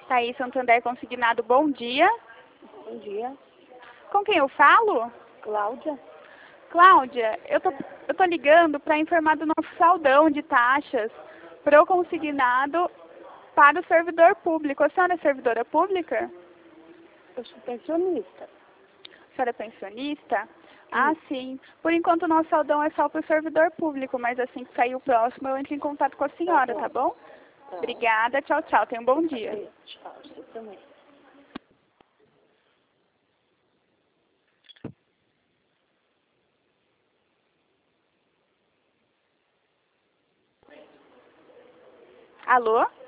Thaís Santander Consignado, bom dia. Bom dia. Com quem eu falo? Cláudia? Cláudia, eu tô ligando para informar do nosso saldão de taxas pro consignado para o servidor público. A senhora é servidora pública? Eu sou pensionista. A senhora é pensionista? Ah, sim. Por enquanto o nosso saldão é só para o servidor público, mas assim que sair o próximo eu entro em contato com a senhora, tá bom? Tá. Obrigada, tchau, tchau. Tenha um bom dia. Tchau, você também. Alô?